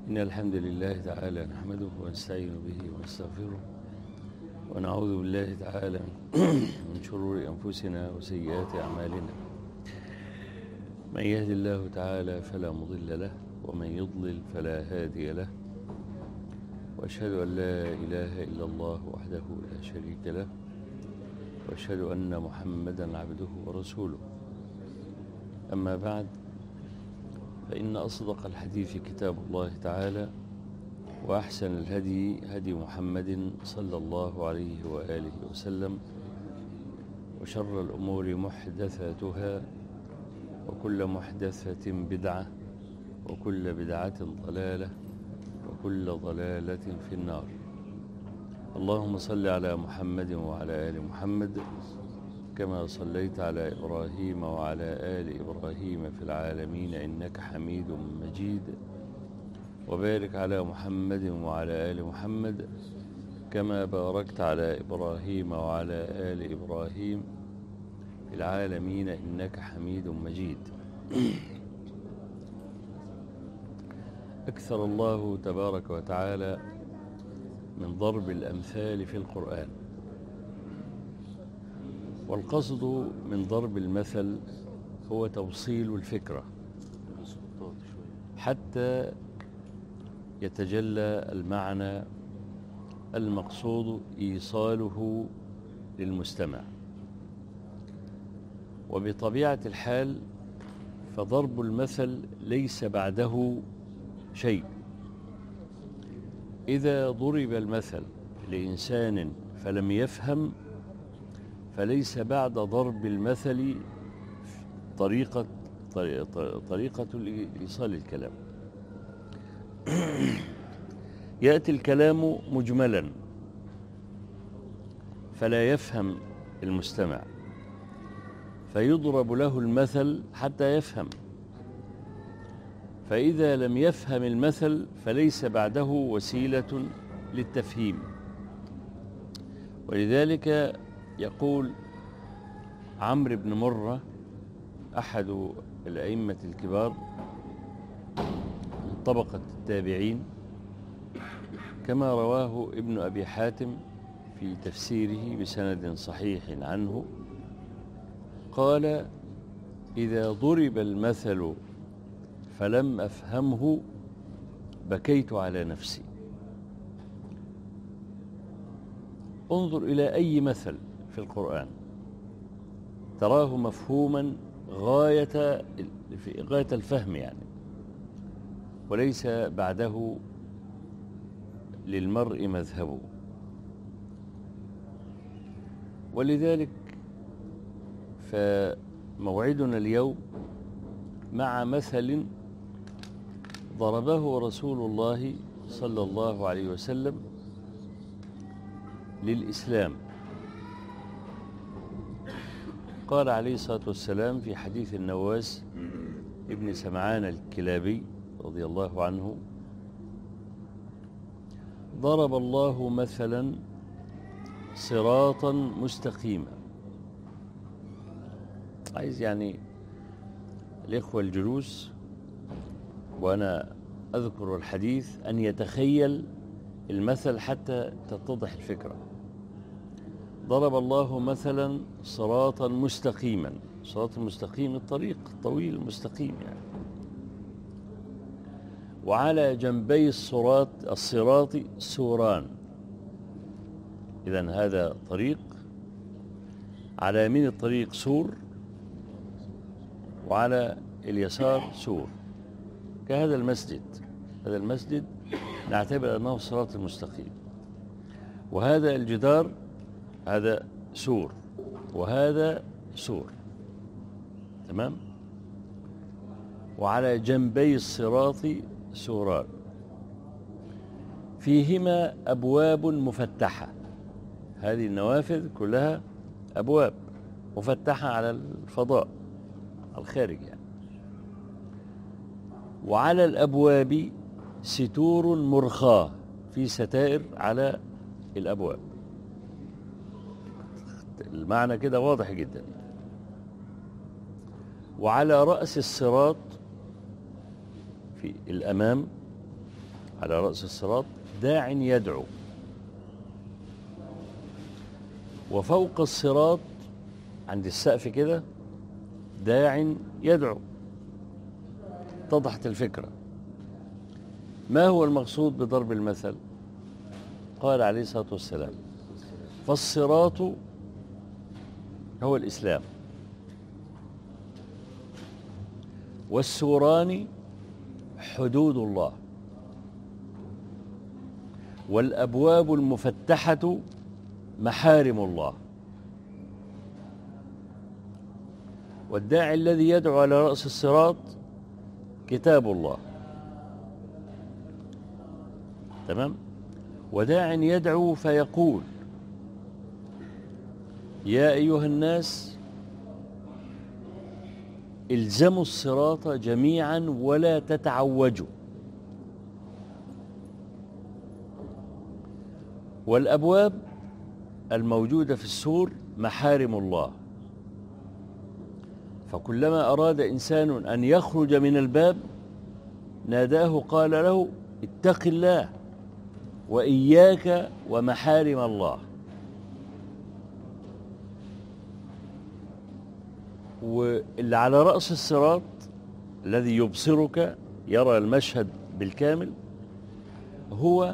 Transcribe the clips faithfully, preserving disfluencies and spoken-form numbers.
إن الحمد لله تعالى نحمده ونستعين به ونستغفره ونعوذ بالله تعالى من شرور أنفسنا وسيئات أعمالنا. من يهد الله تعالى فلا مضل له ومن يضلل فلا هادي له، وأشهد أن لا إله إلا الله وحده لا شريك له، وأشهد أن محمدا عبده ورسوله. أما بعد، فإن أصدق الحديث كتاب الله تعالى، وأحسن الهدي هدي محمد صلى الله عليه وآله وسلم، وشر الأمور محدثاتها، وكل محدثة بدعة، وكل بدعة ضلالة، وكل ضلالة في النار. اللهم صل على محمد وعلى آل محمد كما صليت على إبراهيم وعلى آل إبراهيم في العالمين إنك حميد مجيد، وبارك على محمد وعلى آل محمد كما باركت على إبراهيم وعلى آل إبراهيم في العالمين إنك حميد مجيد. أكثر الله تبارك وتعالى من ضرب الأمثال في القرآن، والقصد من ضرب المثل هو توصيل الفكرة حتى يتجلى المعنى المقصود إيصاله للمستمع. وبطبيعة الحال فضرب المثل ليس بعده شيء. إذا ضرب المثل لإنسان فلم يفهم، فليس بعد ضرب المثل طريقة طريقة لإيصال الكلام. يأتي الكلام مجملا فلا يفهم المستمع، فيضرب له المثل حتى يفهم، فإذا لم يفهم المثل فليس بعده وسيلة للتفهيم. ولذلك يقول عمرو بن مرة أحد الأئمة الكبار من طبقة التابعين، كما رواه ابن أبي حاتم في تفسيره بسند صحيح عنه، قال: إذا ضرب المثل فلم أفهمه بكيت على نفسي. انظر إلى أي مثل في القرآن تراه مفهوما غاية في غاية الفهم يعني، وليس بعده للمرء مذهبه. ولذلك فموعدنا اليوم مع مثل ضربه رسول الله صلى الله عليه وسلم للإسلام. قال عليه الصلاة والسلام في حديث النواس ابن سمعان الكلابي رضي الله عنه: ضرب الله مثلا صراطا مستقيما. عايز يعني الإخوة الجلوس وأنا أذكر الحديث أن يتخيل المثل حتى تتضح الفكرة. ضرب الله مثلا صراطا مستقيما، صراط المستقيم الطريق الطويل المستقيم يعني، وعلى جنبي الصراط الصراط سوران. إذن هذا طريق، على يمين الطريق سور، وعلى اليسار سور، كهذا المسجد. هذا المسجد نعتبر أنه الصراط المستقيم، وهذا الجدار هذا سور، وهذا سور، تمام؟ وعلى جنبي الصراط سوران فيهما أبواب مفتحة. هذه النوافذ كلها أبواب مفتحة على الفضاء، على الخارج يعني. وعلى الأبواب ستور مرخاة، في ستائر على الأبواب. المعنى كده واضح جدا. وعلى رأس الصراط في الأمام على رأس الصراط داع يدعو، وفوق الصراط عند السقف كده داع يدعو. اتضحت الفكرة. ما هو المقصود بضرب المثل؟ قال عليه الصلاة والسلام: فالصراط هو الإسلام، والسوران حدود الله، والأبواب المفتحة محارم الله، والداعي الذي يدعو على رأس الصراط كتاب الله. تمام؟ وداع يدعو فيقول: يا أيها الناس الزموا الصراط جميعا ولا تتعوجوا، والأبواب الموجودة في السور محارم الله، فكلما أراد إنسان أن يخرج من الباب ناداه قال له: اتق الله وإياك ومحارم الله. واللي على رأس الصراط الذي يبصرك يرى المشهد بالكامل هو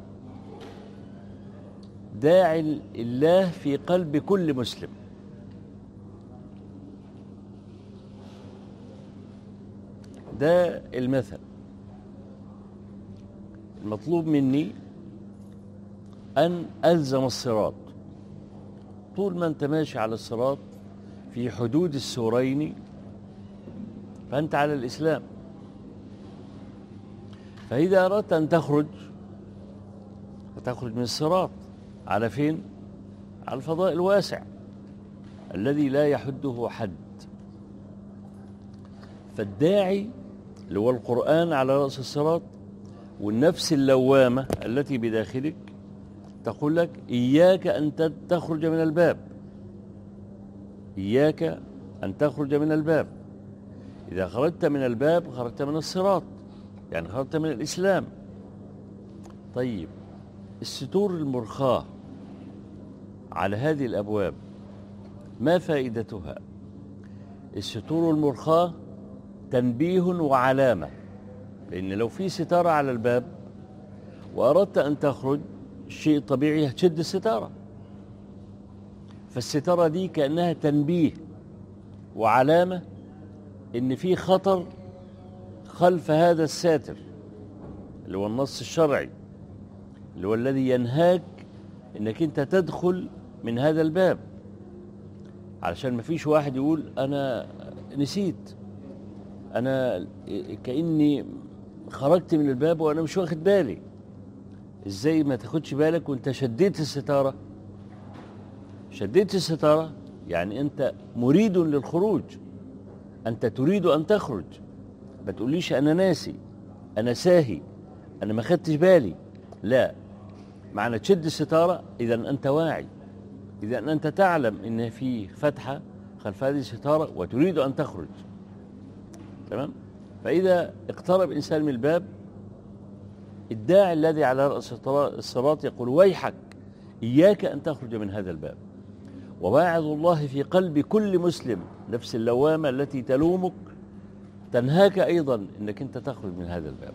داعي الله في قلب كل مسلم. ده المثل. المطلوب مني أن ألزم الصراط. طول ما أنت ماشي على الصراط في حدود السورين فأنت على الإسلام. فإذا أردت أن تخرج فتخرج من الصراط على فين؟ على الفضاء الواسع الذي لا يحده حد. فالداعي اللي هو القرآن على رأس الصراط، والنفس اللوامة التي بداخلك تقول لك: إياك أن تخرج من الباب، إياك أن تخرج من الباب. إذا خرجت من الباب خرجت من الصراط، يعني خرجت من الإسلام. طيب، الستور المرخاة على هذه الأبواب ما فائدتها؟ الستور المرخاة تنبيه وعلامة، لأن لو في ستارة على الباب وأردت أن تخرج شيء طبيعي هتشد الستارة، فالستارة دي كأنها تنبيه وعلامة إن في خطر خلف هذا الساتر اللي هو النص الشرعي، اللي هو الذي ينهاك إنك أنت تدخل من هذا الباب، علشان ما فيش واحد يقول أنا نسيت، أنا كأني خرجت من الباب وأنا مش واخد بالي. إزاي ما تاخدش بالك وأنت شديت الستارة؟ شديت الستارة يعني أنت مريد للخروج، أنت تريد أن تخرج. ما تقوليش أنا ناسي، أنا ساهي، أنا ما خدتش بالي. لا، معنى تشد الستارة إذا أنت واعي، إذا أنت تعلم إن في فتحة خلف هذه الستارة وتريد أن تخرج. تمام؟ فإذا اقترب إنسان من الباب، الداعي الذي على رأس الصراط يقول: ويحك، إياك أن تخرج من هذا الباب. وواعظ الله في قلب كل مسلم، نفس اللوامة التي تلومك تنهاك أيضا إنك أنت تخرج من هذا الباب.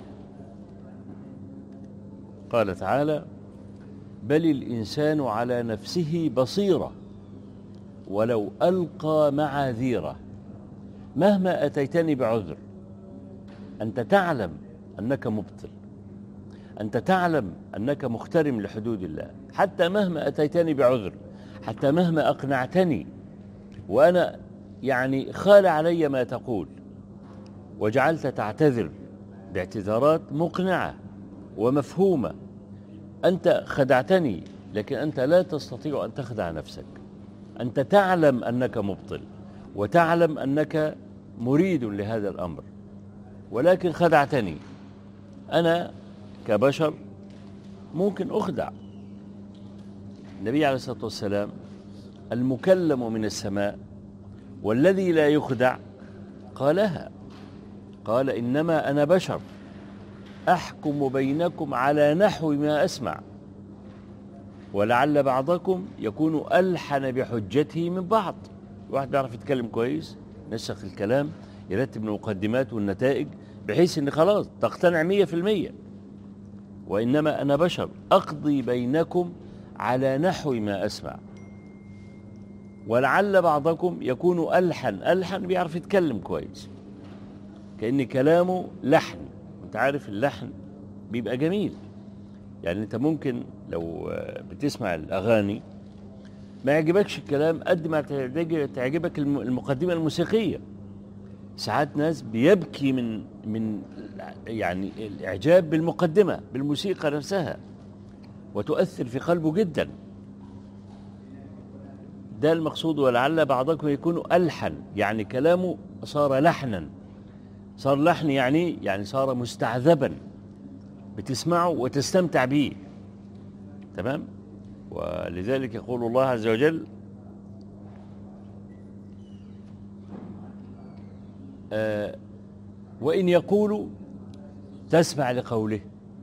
قال تعالى: بل الإنسان على نفسه بصيرة ولو ألقى معاذيره. مهما أتيتني بعذر أنت تعلم أنك مبطل، أنت تعلم أنك مخترم لحدود الله. حتى مهما أتيتني بعذر، حتى مهما أقنعتني وأنا يعني خال علي ما تقول وجعلت تعتذر باعتذارات مقنعة ومفهومة، أنت خدعتني، لكن أنت لا تستطيع أن تخدع نفسك. أنت تعلم أنك مبطل وتعلم أنك مريد لهذا الأمر، ولكن خدعتني. أنا كبشر ممكن أخدع. النبي عليه الصلاة والسلام المكلم من السماء والذي لا يخدع قالها، قال: إنما أنا بشر أحكم بينكم على نحو ما أسمع ولعل بعضكم يكون ألحن بحجته من بعض. واحد بيعرف يتكلم كويس، نسخ الكلام، يرتب المقدمات والنتائج بحيث ان خلاص تقتنع مية في المية. وإنما أنا بشر أقضي بينكم على نحو ما أسمع ولعل بعضكم يكون ألحن. ألحن بيعرف يتكلم كويس، كأن كلامه لحن. انت عارف اللحن بيبقى جميل، يعني انت ممكن لو بتسمع الأغاني ما يعجبكش الكلام قد ما تعجبك المقدمة الموسيقية. ساعات ناس بيبكي من من يعني الإعجاب بالمقدمة، بالموسيقى نفسها، وتؤثر في قلبه جدا. ده المقصود. ولعل بعضكم يكون ألحن، يعني كلامه صار لحنا. صار لحن يعني يعني صار مستعذبا، بتسمعه وتستمتع به. تمام. ولذلك يقول الله عز وجل: آه وإن يقولوا تسمع لقوله.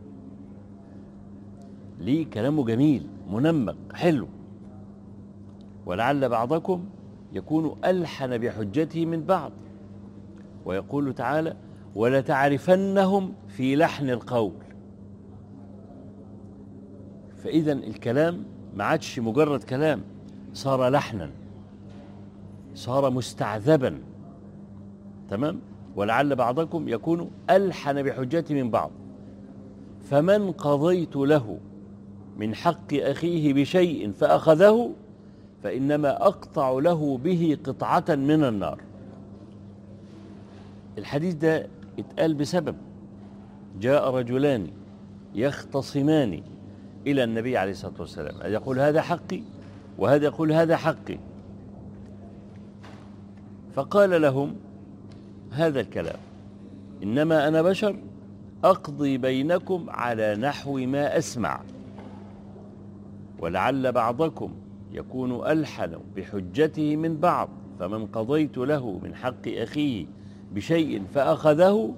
ليه؟ كلامه جميل منمق حلو. ولعل بعضكم يكون ألحن بحجته من بعض. ويقول تعالى: ولتعرفنهم في لحن القول. فإذا الكلام ما عادش مجرد كلام، صار لحنا، صار مستعذبا. تمام. ولعل بعضكم يكون ألحن بحجته من بعض. فمن قضيت له من حق أخيه بشيء فأخذه فإنما أقطع له به قطعة من النار. الحديث ده اتقال بسبب جاء رجلان يختصمان إلى النبي عليه الصلاة والسلام، يقول هذا حقي وهذا يقول هذا حقي. فقال لهم هذا الكلام: إنما أنا بشر أقضي بينكم على نحو ما أسمع ولعل بعضكم يكون ألحن بحجته من بعض. فمن قضيت له من حق أخيه بشيء فأخذه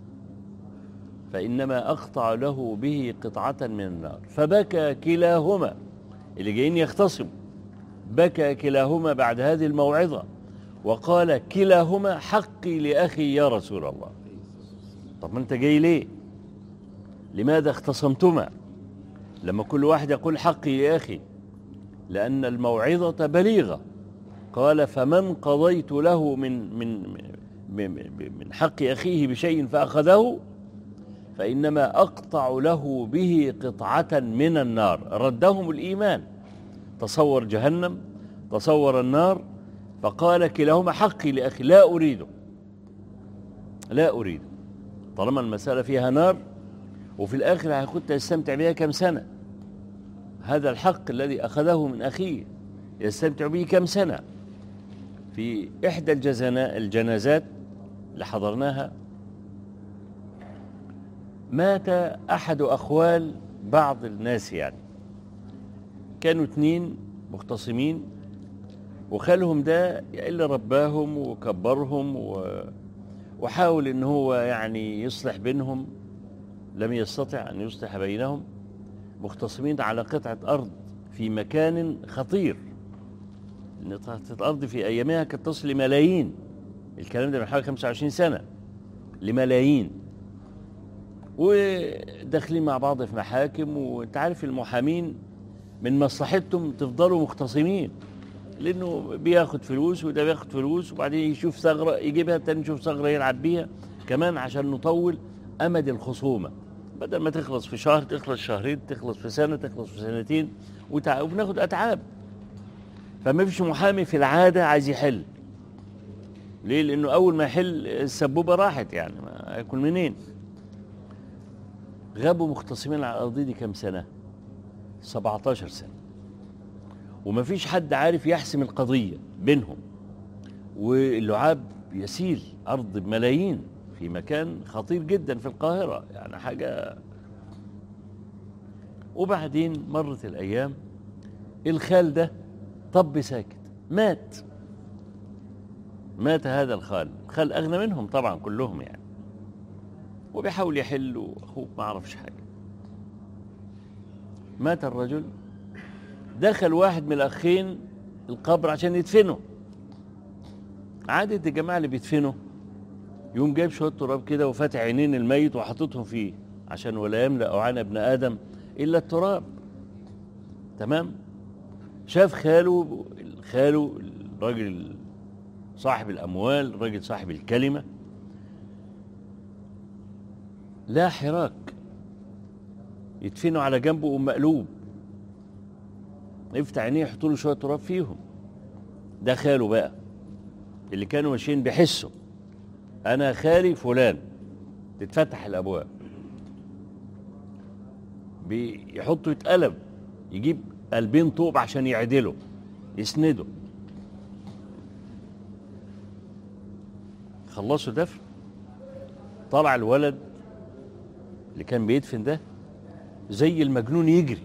فإنما أقطع له به قطعة من النار. فبكى كلاهما، اللي جايين يختصموا، بكى كلاهما بعد هذه الموعظة وقال كلاهما: حقي لأخي يا رسول الله. طب ما أنت جاي ليه؟ لماذا اختصمتما لما كل واحد يقول حقي لأخي؟ لأن الموعظة بليغة. قال: فمن قضيت له من من من حق أخيه بشيء فأخذه فإنما أقطع له به قطعة من النار. ردهم الإيمان. تصور جهنم، تصور النار، فقال كلاهما: حقي لأخي، لا أريده، لا أريده. طالما المسألة فيها نار وفي الآخر كنت يستمتع بها كم سنة. هذا الحق الذي أخذه من أخيه يستمتع به كم سنة. في إحدى الجنازات اللي حضرناها مات أحد أخوال بعض الناس، يعني كانوا اتنين مختصمين، وخالهم ده اللي رباهم وكبرهم وحاول ان هو يعني يصلح بينهم، لم يستطع ان يصلح بينهم. مختصمين على قطعة أرض في مكان خطير. قطعة الأرض في أيامها كانت تصل لملايين، الكلام ده من حوالي خمسة وعشرين سنة، لملايين. وداخلين مع بعض في محاكم، وانت عارف المحامين من مصلحتهم تفضلوا مختصمين، لأنه بياخد فلوس وده بياخد فلوس، وبعدين يشوف ثغرة يجيبها، التاني يشوف ثغرة يلعب بيها كمان عشان نطول أمد الخصومة، بدل ما تخلص في شهر تخلص شهرين، تخلص في سنة تخلص في سنتين، وبناخد أتعاب. فما فيش محامي في العادة عايز يحل. ليه؟ لأنه أول ما يحل السبوبة راحت، يعني ما هيكون منين. غابوا مختصمين على الأرض دي كم سنة؟ سبعتاشر سنة، وما فيش حد عارف يحسم القضية بينهم، واللعاب يسيل أرض بملايين في مكان خطير جدا في القاهرة، يعني حاجة. وبعدين مرت الأيام، الخال ده طب ساكت، مات. مات هذا الخال، الخال أغنى منهم طبعا كلهم يعني. وبيحاول يحل، وأخوك ما عرفش حاجة. مات الرجل، دخل واحد من الأخين القبر عشان يدفنه. عادة الجماعة اللي بيدفنوا يقوم جايب شوية تراب كده وفاتح عينين الميت وحاططهم فيه، عشان ولا يملأ عن ابن آدم إلا التراب. تمام. شاف خاله خاله الراجل صاحب الأموال، الراجل صاحب الكلمة، لا حراك، يدفنوا على جنبه ومقلوب، يفتح عينيه يحطوا له شوية تراب فيهم. ده خاله بقى اللي كانوا ماشيين بيحسوا أنا خالي فلان، تتفتح الأبواب، بيحطوا يتقلب، يجيب قلبين طوب عشان يعدله يسنده. خلصوا دفن، طلع الولد اللي كان بيدفن ده زي المجنون يجري.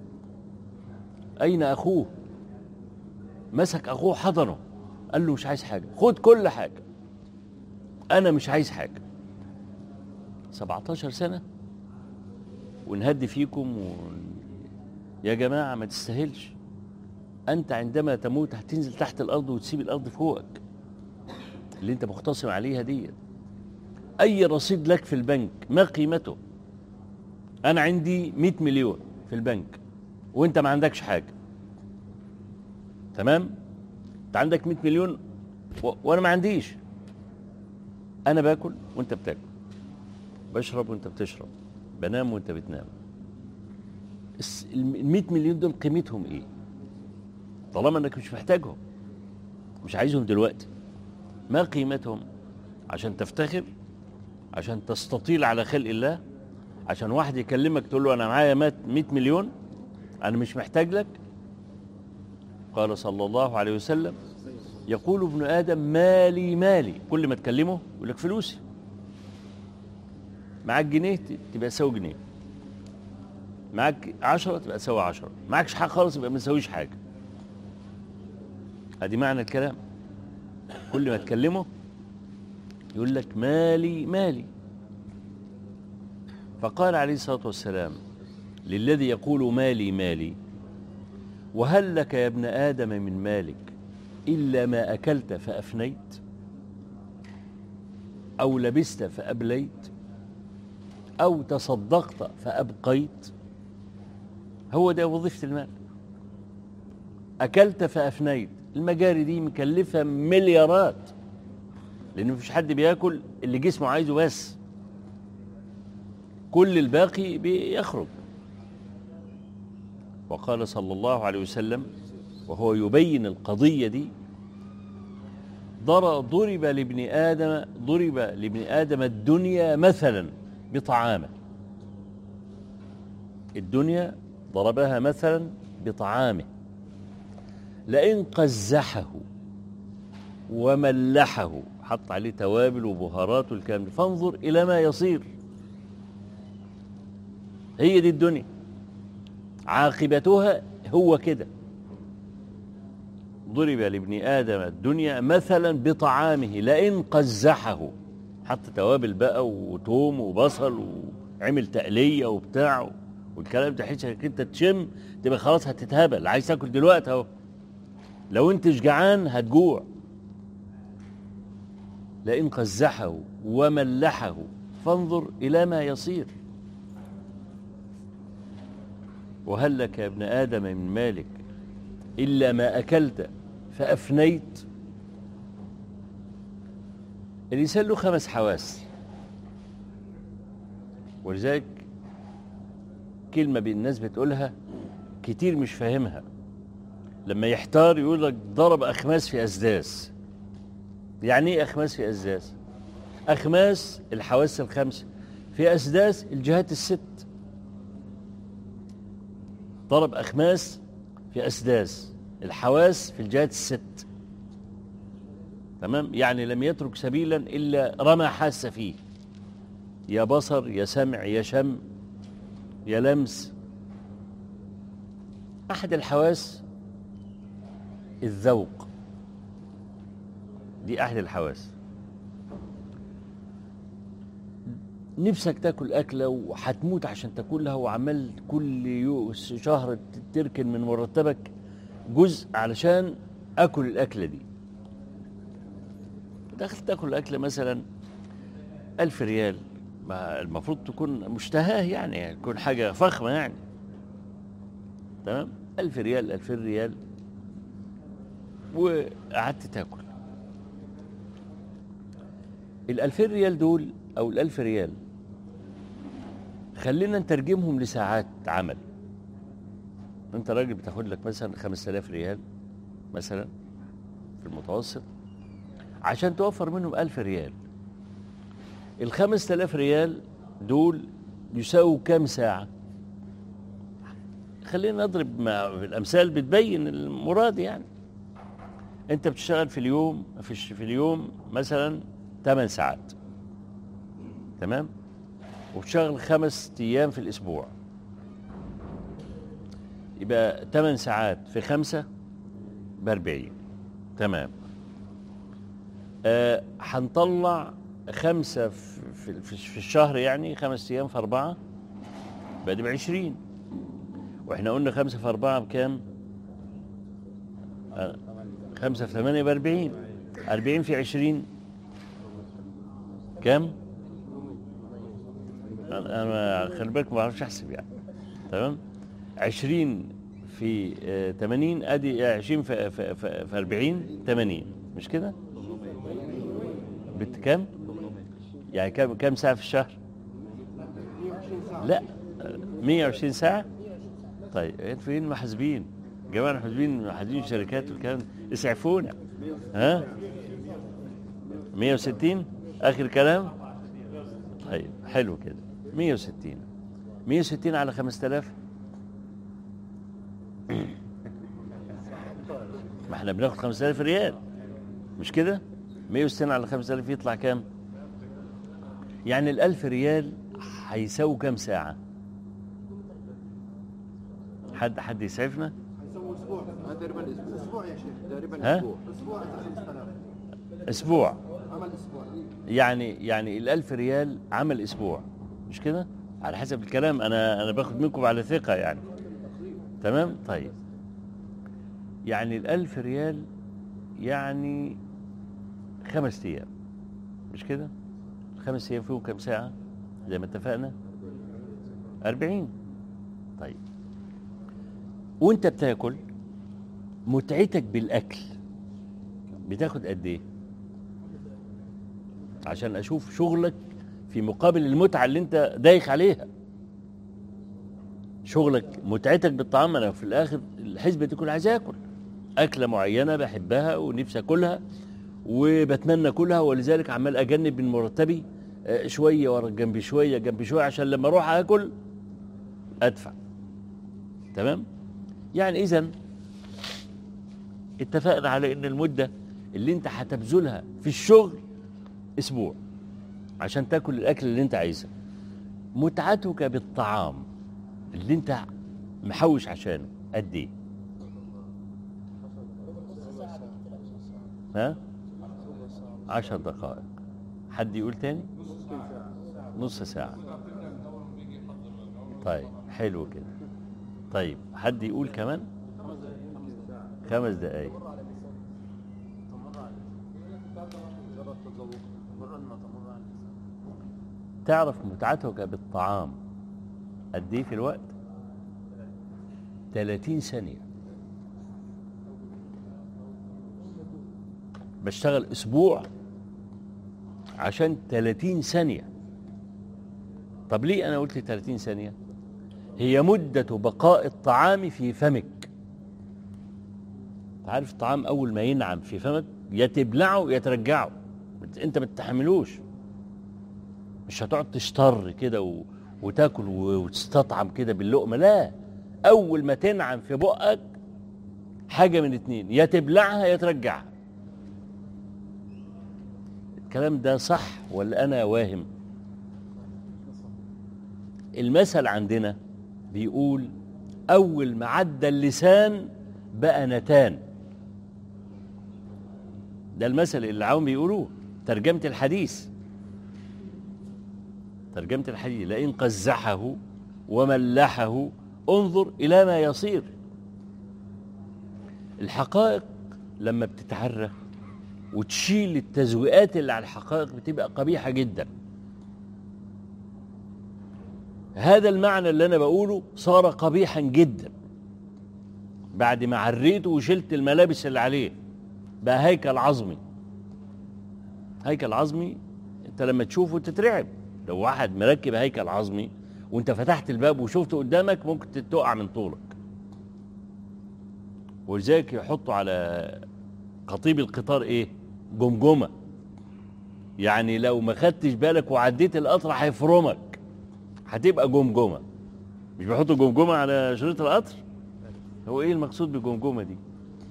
أين أخوه؟ مسك أخوه حضنه، قال له مش عايز حاجة، خد كل حاجة، أنا مش عايز حاجة. سبعتاشر سنة ونهدي فيكم و... يا جماعة ما تستاهلش. أنت عندما تموت هتنزل تحت الأرض وتسيب الأرض فوقك اللي أنت مختصم عليها دي. أي رصيد لك في البنك ما قيمته؟ أنا عندي مئة مليون في البنك وأنت ما عندكش حاجة. تمام؟ أنت عندك مئة مليون و... وأنا ما عنديش. أنا باكل وأنت بتاكل، بشرب وأنت بتشرب، بنام وأنت بتنام. ال مئة مليون دول قيمتهم إيه؟ طالما أنك مش محتاجهم، مش عايزهم دلوقتي، ما قيمتهم؟ عشان تفتخر؟ عشان تستطيل على خلق الله؟ عشان واحد يكلمك تقول له أنا معايا مئة مليون أنا مش محتاج لك؟ قال صلى الله عليه وسلم: يقول ابن آدم مالي مالي، كل ما تكلمه يقول لك فلوسي. معاك جنيه تبقى تساوي جنيه، معاك عشرة تبقى تساوي عشرة، معاكش حاجة خالص يبقى ما تساويش حاجة. ادي معنى الكلام. كل ما تكلمه يقول لك مالي مالي. فقال عليه الصلاة والسلام للذي يقول مالي مالي: وهل لك يا ابن آدم من مالك إلا ما أكلت فأفنيت، أو لبست فأبليت، أو تصدقت فأبقيت؟ هو ده وظيفة المال. أكلت فأفنيت، المجاري دي مكلفة مليارات، لأن مفيش حد بياكل اللي جسمه عايزه بس، كل الباقي بيخرج. وقال صلى الله عليه وسلم وهو يبين القضية دي: ضرب لابن آدم ضرب لابن آدم الدنيا مثلا بطعامه. الدنيا ضربها مثلا بطعامه، لئن قزحه وملحه، حط عليه توابل وبهارات والكلام، فانظر إلى ما يصير. هي دي الدنيا، عاقبتها هو كده. ضرب لابن آدم الدنيا مثلا بطعامه لئن قزحه، حط توابل بقى وتوم وبصل وعمل تقلية وبتاع والكلام ده، حيث انت تشم تبقى خلاص هتتهبل، عايز تاكل دلوقتي اهو، لو انت جعان هتجوع. لئن قزحه وملحه فانظر إلى ما يصير. وهل لك يا ابن آدم من مالك إلا ما أكلت فأفنيت؟ الإنسان له خمس حواس، ولذلك كلمة الناس بتقولها كتير مش فاهمها. لما يحتار يقول لك ضرب أخماس في أسداس. يعني إيه أخماس في أسداس؟ أخماس الحواس الخمسة، في أسداس الجهات الست. ضرب أخماس في أسداس الحواس في الجهات الست. تمام؟ يعني لم يترك سبيلا إلا رمى حاسة فيه، يا بصر يا سمع يا شم يا لمس. أحد الحواس الذوق، دي أحد الحواس. نفسك تاكل أكلة وهتموت عشان تاكلها، وعمال كل يوم شهر تركن من مرتبك جزء علشان أكل الأكلة دي. دخلت تاكل أكلة مثلا ألف ريال، ما المفروض تكون مشتهاه يعني, يعني تكون حاجة فخمة يعني، تمام؟ ألف ريال ألفين ريال، وقعدت تاكل. الألفين ريال دول أو الألف ريال خلينا نترجمهم لساعات عمل. أنت راجل بتاخد لك مثلا خمسة آلاف ريال مثلا في المتوسط، عشان توفر منهم ألف ريال. الخمسة آلاف ريال دول يساووا كام ساعة؟ خلينا نضرب مع الأمثال بتبين المراد يعني. أنت بتشتغل في اليوم في, في اليوم مثلا ثمان ساعات، تمام؟ وبتشتغل خمس أيام في الأسبوع، يبقى ثمان ساعات في خمسة بأربعين، تمام؟ آه هنطلع خمسة في, في, في الشهر، يعني خمس أيام في أربعة بقى دي بعشرين، وإحنا قلنا خمسة في أربعة بكام؟ آه خمسة في ثمانية بأربعين، أربعين في عشرين كام؟ أنا خلي بالك ما بعرفش أحسب يعني، تمام؟ عشرين في آه ثمانين أدي عشرين في, في, في, في أربعين ثمانين، مش كده؟ بت كام؟ يعني كام كام ساعة في الشهر؟ لا مية وعشرين ساعة. طيب انتوا فين محاسبين؟ جماعة المحاسبين محاسبين الشركات والكلام ده اسعفونا. ها؟ مية وستين آخر كلام؟ طيب حلو كده. مية وستين مية وستين على خمسة آلاف، ما احنا بناخد خمسة آلاف ريال مش كده؟ مية وستين على خمسة آلاف يطلع كام؟ يعني الألف ريال هيساوي كام ساعة؟ حد حد يسعفنا؟ هيساوي اسبوع تقريبا، اسبوع يا شيخ تقريبا، ها؟ اسبوع اسبوع خمسة آلاف اسبوع، عمل اسبوع، يعني يعني الألف ريال عمل اسبوع مش كده؟ على حسب الكلام، انا انا باخد منكم على ثقة يعني، تمام؟ طيب يعني الألف ريال يعني خمس ايام مش كده؟ خمس ايام فيهم كام ساعة زي ما اتفقنا؟ أربعين. طيب وانت بتاكل متعتك بالاكل بتاخد قد ايه؟ عشان اشوف شغلك في مقابل المتعة اللي انت دايخ عليها. شغلك متعتك بالطعام، انا في الاخر الحسبة دي كلها عايز اكل اكلة معينة بحبها ونفسي اكلها وبتمنى اكلها، ولذلك عمال اجنب من مرتبي شوية ورا جنبي شوية جنبي شوية عشان لما اروح اكل ادفع، تمام؟ يعني اذا اتفقنا على ان المدة اللي انت هتبذلها في الشغل اسبوع عشان تاكل الاكل اللي انت عايزه. متعتك بالطعام اللي انت محوش عشانه قد ايه؟ ها؟ عشر دقائق. حد يقول تاني؟ نص ساعة. طيب حلو كده. طيب حد يقول كمان؟ خمس دقايق. تعرف متعتك بالطعام قد ايه في الوقت؟ ثلاثين ثانية. بشتغل اسبوع عشان ثلاثين ثانية. طب ليه انا قلت ثلاثين ثانية؟ هي مدة بقاء الطعام في فمك. تعرف الطعام اول ما ينعم في فمك يا تبلعه يا ترجعه، انت ما تتحملوش. مش هتقعد تشطر كده و... وتاكل وتستطعم كده باللقمة، لا، اول ما تنعم في بقك حاجة من اتنين، يا تبلعها يا ترجعها. الكلام ده صح ولا انا واهم؟ المثل عندنا بيقول اول ما عدى اللسان بقى نتان. ده المثل اللي العوام بيقولوه، ترجمة الحديث. ترجمة الحديث لئن قزحه وملحه انظر إلى ما يصير. الحقائق لما بتتعرى وتشيل التزويقات اللي على الحقائق بتبقى قبيحة جدا. هذا المعنى اللي أنا بقوله صار قبيحا جدا بعد ما عريته وشلت الملابس اللي عليه، بقى هيكل عظمي. هيكل عظمي انت لما تشوفه تترعب. لو واحد مركب هيكل عظمي وانت فتحت الباب وشفته قدامك ممكن تقع من طولك. ولذلك يحطوا على قضيب القطار ايه؟ جمجمة. يعني لو ما خدتش بالك وعديت القطر هيفرمك، هتبقى جمجمة. مش بيحطوا جمجمة على شريط القطر؟ هو ايه المقصود بالجمجمة دي؟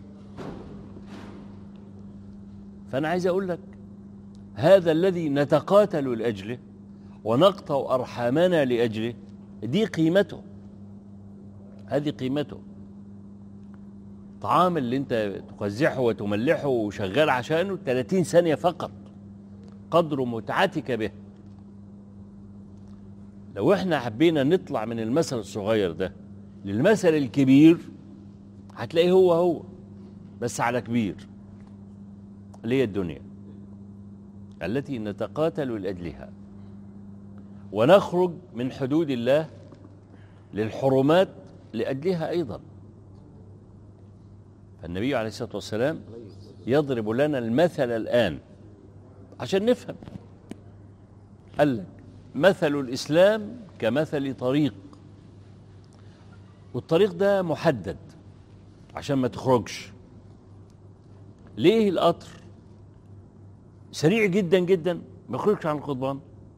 فأنا عايز أقول لك هذا الذي نتقاتل لأجله ونقطع أرحامنا لأجله، دي قيمته، هذه قيمته. طعام اللي انت تقزحه وتملحه وشغال عشانه ثلاثين ثانية فقط، قدر متعتك به. لو احنا حبينا نطلع من المثل الصغير ده للمثل الكبير هتلاقيه هو هو بس على كبير، اللي هي الدنيا التي نتقاتل لأجلها ونخرج من حدود الله للحرمات لأجلها أيضا. فالنبي عليه الصلاة والسلام يضرب لنا المثل الآن عشان نفهم. قال لك مثل الإسلام كمثل طريق، والطريق ده محدد عشان ما تخرجش. ليه القطر سريع جدا جدا ما يخرجش عن القضبان؟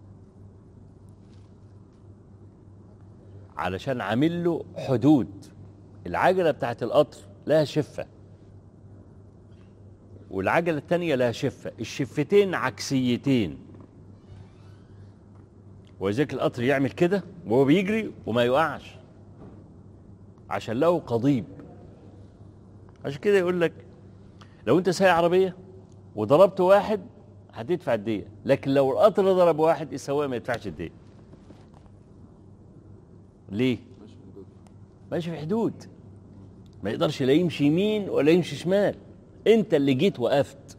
علشان عامل له حدود. العجلة بتاعت القطر لها شفة والعجلة التانية لها شفة، الشفتين عكسيتين، ولذلك القطر يعمل كده وهو بيجري وما يقعش عشان له قضيب. عشان كده يقول لك لو انت سايق عربية وضربت واحد هتدفع الدية، لكن لو القطر ضرب واحد السواق ما يدفعش الدية. ليه؟ ماشي في حدود، ما يقدرش لا يمشي يمين ولا يمشي شمال. انت اللي جيت وقفت،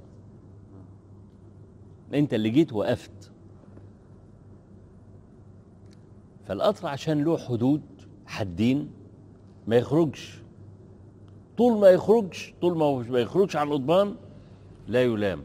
انت اللي جيت وقفت. فالقطر عشان له حدود، حدين، ما يخرجش. طول ما يخرجش طول ما ما يخرجش عن القضبان لا يلام.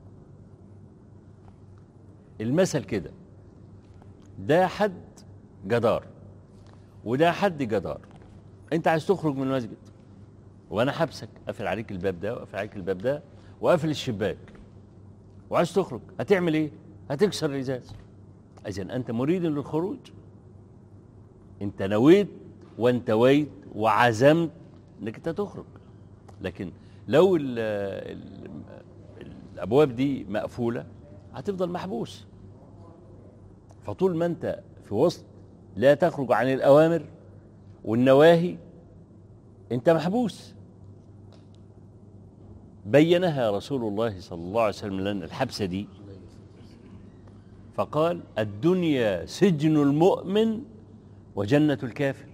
المثل كده، ده حد جدار وده حد جدار. انت عايز تخرج من المسجد وانا حبسك، قافل عليك الباب ده وقافل عليك الباب ده وقافل الشباك، وعايز تخرج هتعمل ايه؟ هتكسر الازاز. اذا انت مريد للخروج، انت نويت وانتويت وعزمت انك انت تخرج. لكن لو ال ال الابواب دي مقفوله هتفضل محبوس. فطول ما انت في وسط لا تخرج عن الاوامر والنواهي انت محبوس. بينها رسول الله صلى الله عليه وسلم لنا الحبسه دي، فقال الدنيا سجن المؤمن وجنة الكافر.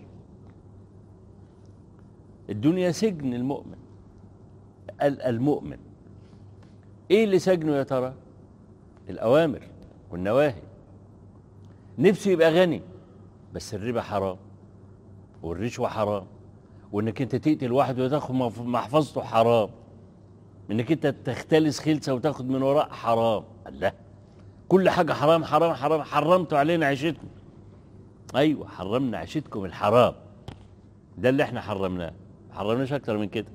الدنيا سجن المؤمن. المؤمن ايه اللي سجنه يا ترى؟ الأوامر والنواهي. نفسه يبقى غني بس الربا حرام والرشوة حرام، وانك انت تقتل واحد وتاخد محفظته حرام، انك انت تختلس خلسة وتاخد من وراء حرام. الله، كل حاجة حرام حرام حرام. حرمتوا علينا عيشتنا. ايوه حرمنا عيشتكم الحرام، ده اللي احنا حرمناه، ما حرمناش اكتر من كده.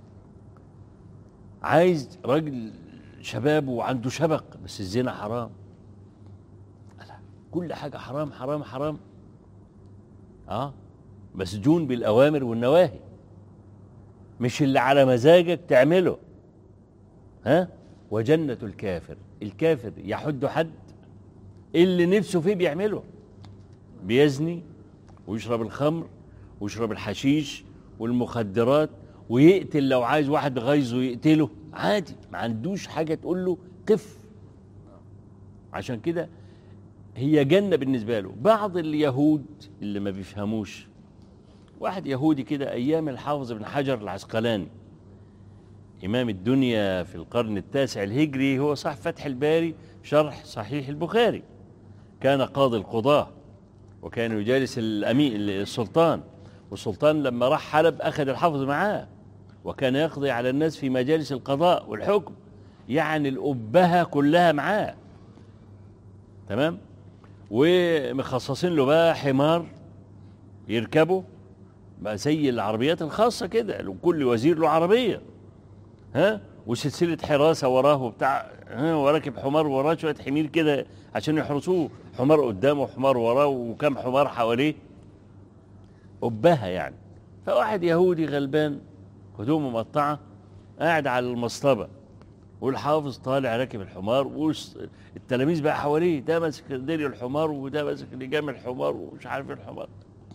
عايز راجل شباب وعنده شبق بس الزنا حرام. لا، كل حاجة حرام حرام حرام. اه مسجون بالأوامر والنواهي، مش اللي على مزاجك تعمله. ها؟ وجنة الكافر، الكافر يحد حد اللي نفسه فيه بيعمله، بيزني ويشرب الخمر ويشرب الحشيش والمخدرات ويقتل. لو عايز واحد غيظه يقتله عادي، ما عندوش حاجة تقول له قف. عشان كده هي جنة بالنسبة له. بعض اليهود اللي ما بيفهموش، واحد يهودي كده أيام الحافظ بن حجر العسقلاني إمام الدنيا في القرن التاسع الهجري، هو صاحب فتح الباري شرح صحيح البخاري، كان قاضي القضاة وكان يجالس الأمير السلطان، والسلطان لما راح حلب أخذ الحافظ معاه، وكان يقضي على الناس في مجالس القضاء والحكم، يعني الأبهة كلها معاه. تمام. ومخصصين له بقى حمار يركبه بقى زي العربيات الخاصة كده، كل وزير له عربية، ها، وسلسلة حراسة وراه وبتاع، ها، وراكب حمار وراه شوية حمير كده عشان يحرسوه، حمار قدامه وحمار وراه وكم حمار حواليه، أبهة يعني. فواحد يهودي غلبان هدومه مقطعة قاعد على المصطبة، والحافظ طالع راكب الحمار، والتلاميذ بقى حواليه، ده ماسك دير الحمار وده ماسك لجام الحمار ومش عارف الحمار.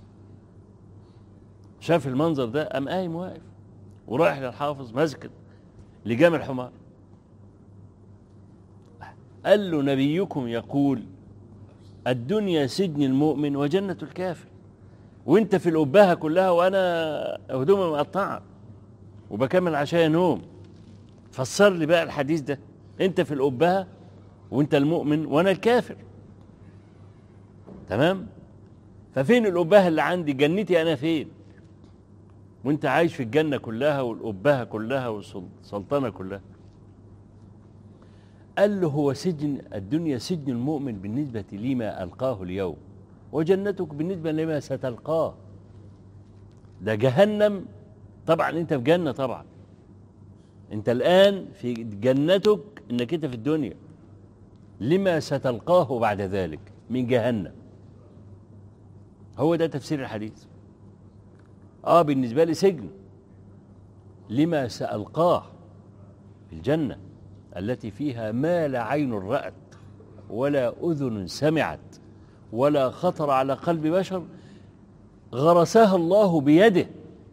شاف المنظر ده قام قايم واقف ورايح للحافظ ماسك لجام الحمار، قال له نبيكم يقول الدنيا سجن المؤمن وجنة الكافر، وانت في الأبهة كلها وانا هدومي مقطعة وبكمل عشاء نوم. فسر لي بقى الحديث ده، انت في الأبهة وانت المؤمن وانا الكافر. تمام. ففين الأبهة اللي عندي؟ جنتي انا فين وانت عايش في الجنة كلها والأبهة كلها والسلطنة كلها؟ قال له هو سجن الدنيا سجن المؤمن بالنسبة لما ألقاه اليوم، وجنتك بالنسبة لما ستلقاه. ده جهنم طبعا، انت في جنة طبعا، انت الآن في جنتك انك انت في الدنيا، لما ستلقاه بعد ذلك من جهنم. هو ده تفسير الحديث. اه بالنسبة لي سجن لما سألقاه في الجنة التي فيها ما لا عين رأت ولا أذن سمعت ولا خطر على قلب بشر، غرسها الله بيده.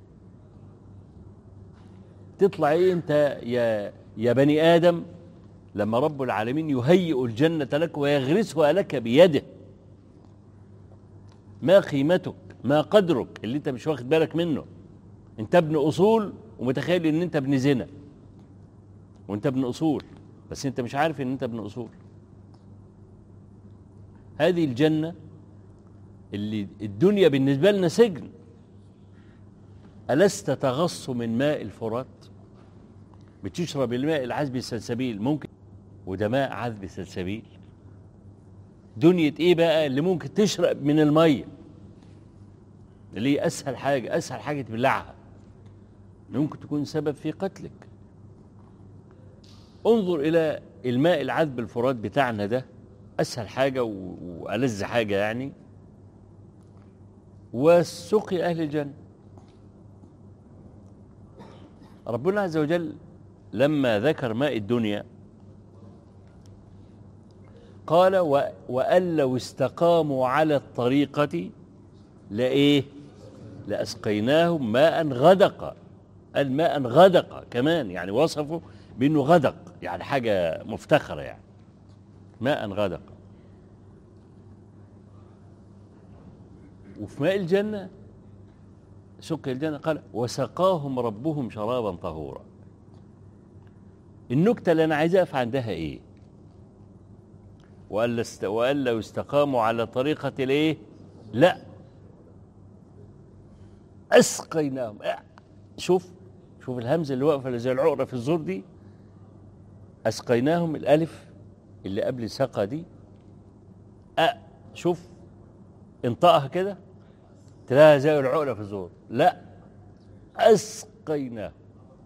تطلع ايه انت يا يا بني آدم لما رب العالمين يهيئ الجنة لك ويغرسها لك بيده؟ ما قيمتك، ما قدرك اللي انت مش واخد بالك منه؟ انت ابن أصول ومتخيل ان انت ابن زنا، وانت ابن أصول بس انت مش عارف ان انت ابن أصول. هذه الجنة اللي الدنيا بالنسبة لنا سجن. ألست تغص من ماء الفرات؟ بتشرب الماء العذب السلسبيل ممكن، وده ماء عذب سلسبيل. دنيا ايه بقى اللي ممكن تشرب من المية اللي هي أسهل حاجة، أسهل حاجة تبلعها، ممكن تكون سبب في قتلك. انظر إلى الماء العذب الفرات بتاعنا ده، أسهل حاجة وألذ حاجة يعني، وسقي أهل الجنة. ربنا عز وجل لما ذكر ماء الدنيا قال وأن لو استقاموا على الطريقة لإيه؟ لأسقيناهم ماء غدق. الماء غدق كمان، يعني وصفه بأنه غدق، يعني حاجة مفتخرة، يعني ماء غدق. وفي ماء الجنة سقي الجنة قال وسقاهم ربهم شرابا طهورا. النكتة اللي أنا عايز أقف عندها إيه؟ وأن لو استقاموا على طريقة الإيه؟ لا أسقيناهم. شوف شوف الهمزة اللي واقفة زي العقرة في الزور دي، أسقيناهم، الألف اللي قبل سقى دي أ شوف انطقها كده تلاقيها زي العقرة في الزور. لا أسقيناهم.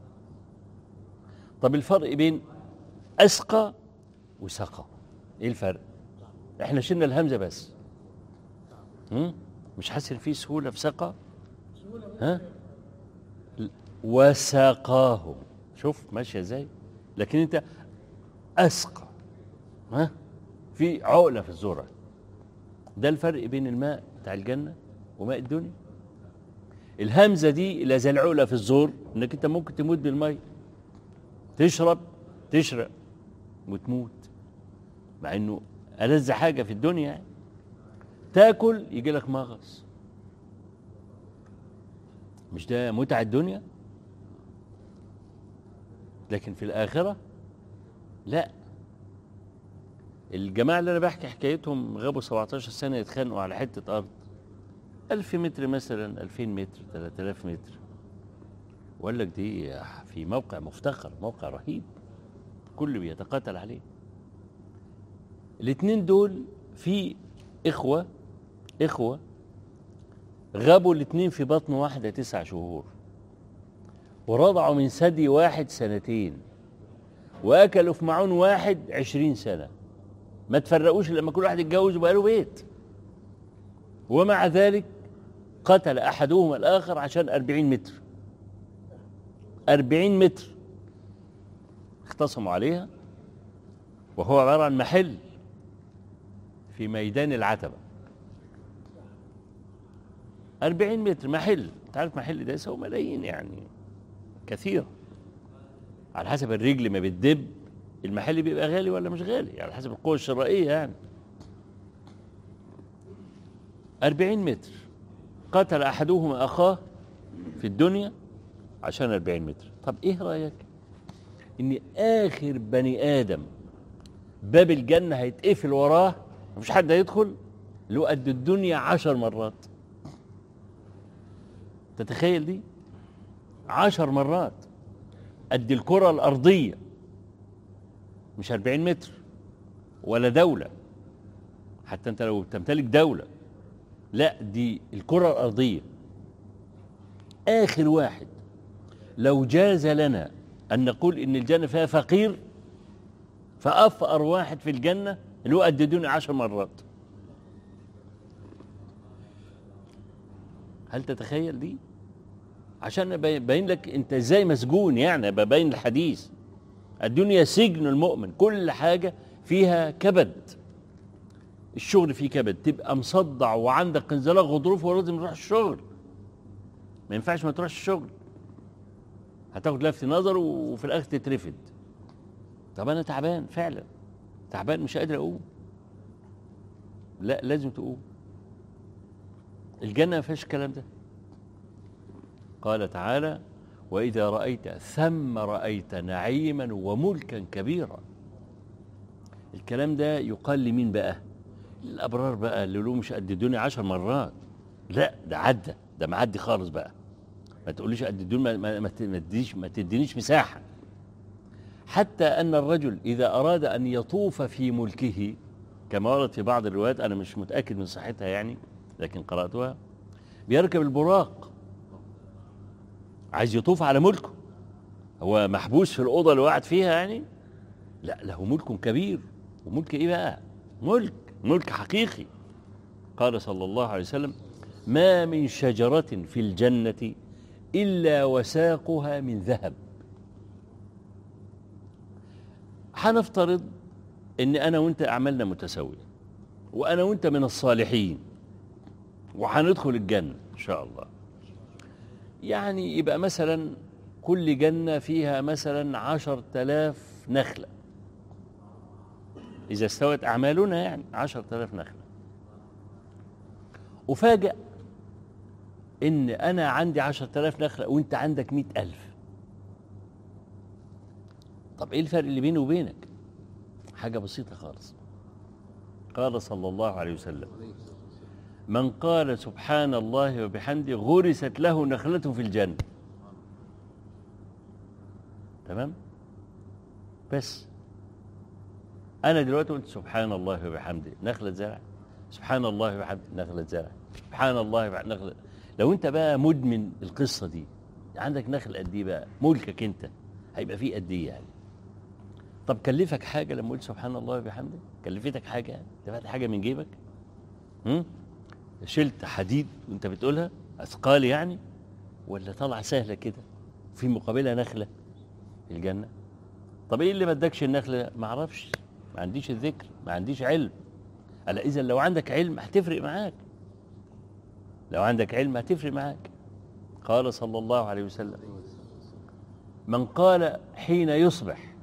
طب الفرق بين أسقى وسقى إيه الفرق؟ إحنا شلنا الهمزة بس، هم؟ مش حاسس فيه سهولة في سقى؟ ها؟ وساقاهم، شوف ماشية ازاي. لكن انت أسقى، ها، في عقلة في الزورة. ده الفرق بين الماء بتاع الجنة وماء الدنيا. الهمزة دي اللي زي العقلة في الزور، انك انت ممكن تموت بالماء، تشرب تشرب وتموت، مع انه ألذ حاجة في الدنيا. تاكل يجي لك مغص. مش ده متع الدنيا؟ لكن في الآخرة لا. الجماعة اللي أنا بحكي حكايتهم غابوا سبعتاشر سنة يتخانقوا على حتة أرض ألف متر مثلا، ألفين متر، ثلاثة آلاف متر، وقال لك دي في موقع مفتخر، موقع رهيب، كل بيتقاتل عليه. الاثنين دول في إخوة إخوة غابوا الاثنين في بطن واحدة تسع شهور، ورضعوا من ثدي واحد سنتين، وأكلوا في معون واحد عشرين سنة، ما تفرقوش لما كل واحد يتجوز وبقى له بيت. ومع ذلك قتل أحدهما الآخر عشان أربعين متر. أربعين متر اختصموا عليها، وهو عبارة عن محل في ميدان العتبة. أربعين متر محل، تعرف محل ده يساوي ملايين يعني كثير، على حسب الرجل ما بتدب المحل بيبقى غالي ولا مش غالي، يعني على حسب القوة الشرائية يعني. أربعين متر قتل أحدهما أخاه في الدنيا عشان أربعين متر. طب إيه رأيك إن آخر بني آدم باب الجنة هيتقفل وراه مفيش حد هيدخل له قد الدنيا عشر مرات؟ تتخيل دي؟ عشر مرات قد الكرة الأرضية، مش أربعين متر ولا دولة، حتى أنت لو تمتلك دولة، لا دي الكرة الأرضية. آخر واحد لو جاز لنا أن نقول إن الجنة فيها فقير، فأفقر واحد في الجنة اللي هو قد الدنيا عشر مرات. هل تتخيل دي؟ عشان أبين لك أنت إزاي مسجون، يعني ببين الحديث. الدنيا سجن المؤمن، كل حاجة فيها كبد، الشغل فيه كبد، تبقى مصدع وعندك انزلاق غضروف ولازم تروح الشغل، ما ينفعش ما تروحش الشغل، هتاخد لفت نظر وفي الآخر تترفد. طب أنا تعبان فعلا، تعبان مش قادر أقوم، لا لازم تقوم. الجنة ما فيهاش الكلام ده. قال تعالى: وإذا رأيت ثم رأيت نعيما وملكا كبيرا. الكلام ده يقال لمين بقى؟ الأبرار بقى اللي له مش قد الدنيا عشر مرات، لا ده عدى، ده معدي خالص بقى. ما تقوليش قد الدنيا، ما, ما, ما تدينيش ما تدينيش مساحة. حتى أن الرجل إذا أراد أن يطوف في ملكه كما ورد في بعض الروايات، أنا مش متأكد من صحتها يعني لكن قرأتها، بيركب البراق، عايز يطوف على ملكه، هو محبوس في الأوضة اللي قاعد فيها يعني، لا له ملك كبير. وملك إيه بقى؟ ملك ملك حقيقي. قال صلى الله عليه وسلم: ما من شجرة في الجنة إلا وساقها من ذهب. هنفترض إن أنا وأنت أعمالنا متساوية، وأنا وأنت من الصالحين، وهندخل الجنة إن شاء الله. يعني يبقى مثلا كل جنة فيها مثلا عشر تلاف نخلة، إذا استوت أعمالنا يعني عشر تلاف نخلة. وفاجأ إن أنا عندي عشر تلاف نخلة وأنت عندك مئة ألف. طب إيه الفرق اللي بيني وبينك؟ حاجة بسيطة خالص. قال صلى الله عليه وسلم: من قال سبحان الله وبحمده غرست له نخلة في الجنة. تمام؟ بس أنا دلوقتي قلت سبحان الله وبحمده نخلة زرع، سبحان الله وبحمده نخلة زرع، سبحان الله وبحمده نخلة. لو أنت بقى مدمن القصة دي، عندك نخل قد إيه بقى؟ ملكك أنت هيبقى فيه قد إيه يعني؟ طب كلفك حاجة لما قلت سبحان الله وبحمده؟ كلفتك حاجة؟ دفعت حاجة من جيبك؟ هم؟ شلت حديد وانت بتقولها اثقال يعني، ولا طلع سهله كده في مقابلها نخله في الجنه؟ طب ايه اللي ما ادكش النخله؟ ما اعرفش، ما عنديش الذكر، ما عنديش علم. الا اذا لو عندك علم هتفرق معاك، لو عندك علم هتفرق معاك. قال صلى الله عليه وسلم: من قال حين يصبح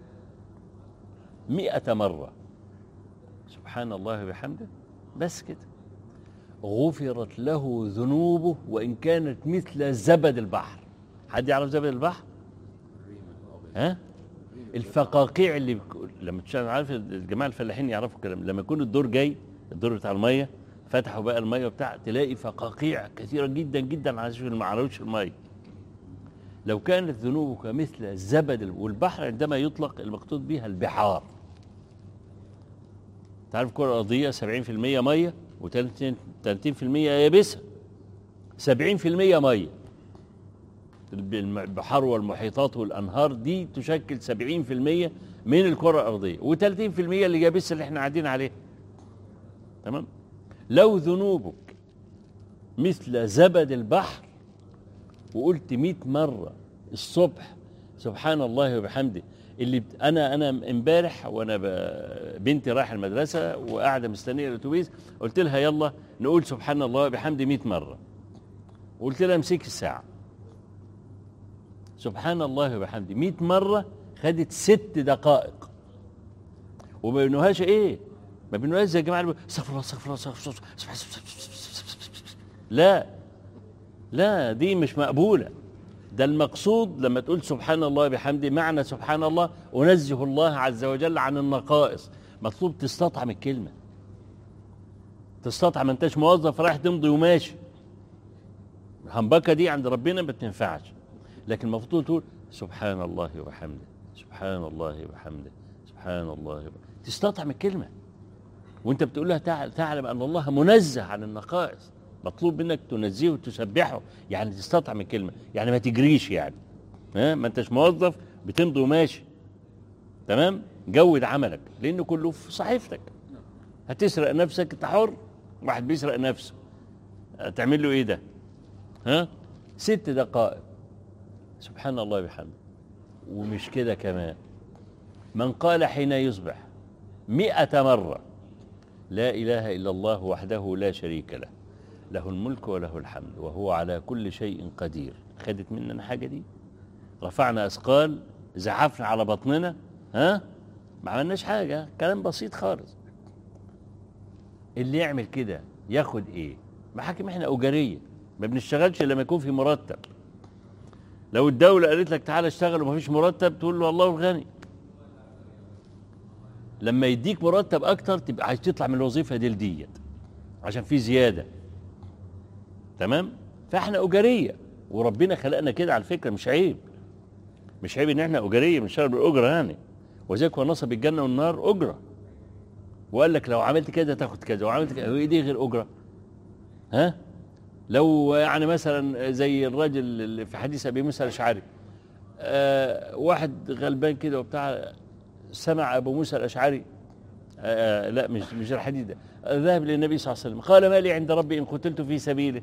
مئة مرة سبحان الله وبحمده، بس كده، غفرت له ذنوبه وإن كانت مثل زبد البحر. حد يعرف زبد البحر؟ ها؟ الفقاقيع اللي بك... لما تشاهد، عارف الجماعة الفلاحين يعرفوا الكلام، لما يكون الدور جاي، الدور بتاع المية، فتحوا بقى المية وبتاع، تلاقي فقاقيع كثيرة جدا جدا على وش المية. لو كانت ذنوبك مثل زبد، والبحر عندما يطلق المقصود بها البحار. تعرف الكرة الأرضية سبعين في المية مية وثلاثين في المية يابسة. سبعين في المية مية، البحار والمحيطات والأنهار دي تشكل سبعين في المية من الكرة الأرضية، وثلاثين في المية اللي يابسة اللي احنا قاعدين عليه. تمام؟ لو ذنوبك مثل زبد البحر وقلت مئة مرة الصبح سبحان الله وبحمده، اللي بت... انا انا امبارح وانا ب... بنتي رايحه المدرسه وقاعده مستنيه الاتوبيس، قلت لها يلا نقول سبحان الله وبحمده مئة مره، وقلت لها امسكي الساعه. سبحان الله وبحمده مئة مره خدت ست دقائق، وما بينوهاش ايه؟ ما بينوهاش زي الجماعه اللي استغفر الله استغفر الله استغفر الله. لا لا، دي مش مقبوله. ده المقصود لما تقول سبحان الله بحمده، معنى سبحان الله أنزه الله عز وجل عن النقائص. مطلوب تستطعم الكلمة، تستطعم. ما انتش موظف رايح تمضي وماشي، الهمبكة دي عند ربنا ما بتنفعش. لكن المفروض تقول سبحان الله وبحمده، سبحان الله وبحمده، سبحان الله وبحمده. تستطعم الكلمة وانت بتقول لها تعلم أن الله منزه عن النقائص. مطلوب منك تنزيه وتسبحه، يعني تستطعم الكلمة، يعني ما تجريش، يعني ها ما انتش موظف بتمضي وماشي. تمام؟ جود عملك، لأنه كله في صحيفتك. هتسرق نفسك انت حر، واحد بيسرق نفسه تعمل له ايه ده؟ ها؟ ست دقائق سبحان الله بحمده. ومش كده كمان، من قال حين يصبح مئة مرة لا إله إلا الله وحده لا شريك له، له الملك وله الحمد وهو على كل شيء قدير. خدت مننا حاجة دي؟ رفعنا أثقال، زحفنا على بطننا، ها؟ ما عملناش حاجة، كلام بسيط خالص. اللي يعمل كده ياخد ايه؟ محاكم احنا أجرية، ما بنشتغلش لما يكون في مرتب. لو الدولة قالت لك تعالى اشتغل وما فيش مرتب، تقول له الله الغني. لما يديك مرتب أكتر تبقى عايز تطلع من الوظيفة دي لديت عشان في زيادة. تمام؟ فاحنا أجرية، وربنا خلقنا كده على فكرة، مش عيب. مش عيب ان احنا أجرية بنشتغل بالأجرة يعني. وذلك هو نصب الجنة والنار أجرة، وقال لك لو عملت كده تاخد كذا، وعملت كده. ايه دي غير أجرة؟ ها؟ لو يعني مثلا زي الراجل اللي في حديث أبي موسى الأشعري، آه واحد غلبان كده وبتاع، سمع أبو موسى الأشعري، آه لا مش مش الحديث ده، ذهب للنبي صلى الله عليه وسلم قال ما لي عند ربي إن قتلت في سبيله.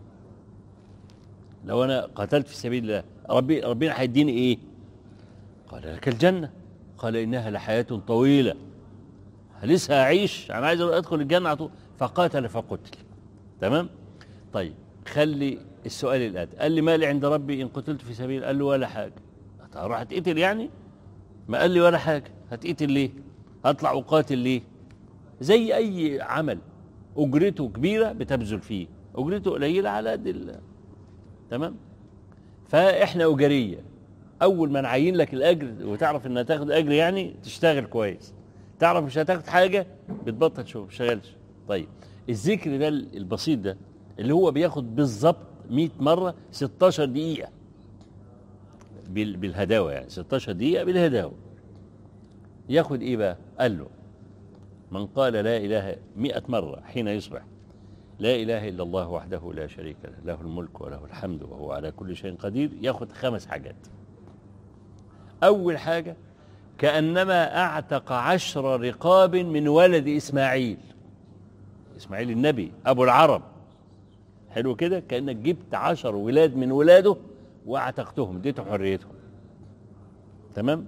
لو أنا قتلت في سبيل الله ربي ربنا هيديني إيه؟ قال لك الجنة. قال إنها لحياة طويلة، لسه هعيش، أنا عايز أدخل الجنة على طول. فقاتل فقتل. تمام؟ طيب خلي السؤال الآتي، قال لي ما لي عند ربي إن قتلت في سبيل، قال له ولا حاجة. هروح هتقتل يعني؟ ما قال لي ولا حاجة، هتقتل ليه؟ هطلع وقاتل ليه؟ زي أي عمل أجرته كبيرة بتبذل فيه، أجرته قليلة على قد ال تمام؟ فإحنا أجرية. أول ما نعين لك الأجر وتعرف إنها تاخد أجر، يعني تشتغل كويس. تعرف مش هتاخد حاجة بتبطل شغل، مش شغالش. طيب الذكر ده البسيط ده اللي هو بياخد بالظبط مئة مرة ستاشر دقيقة بالهداوة، يعني ستاشر دقيقة بالهداوة. ياخد ايه بقى؟ قال له من قال لا إله مئة مرة حين يصبح لا إله إلا الله وحده لا شريك له، له الملك وله الحمد وهو على كل شيء قدير، ياخد خمس حاجات. أول حاجة كأنما أعتق عشر رقاب من ولد إسماعيل. إسماعيل النبي أبو العرب، حلو كده، كأنك جبت عشر ولاد من ولاده واعتقتهم، اديتهم حريتهم. تمام؟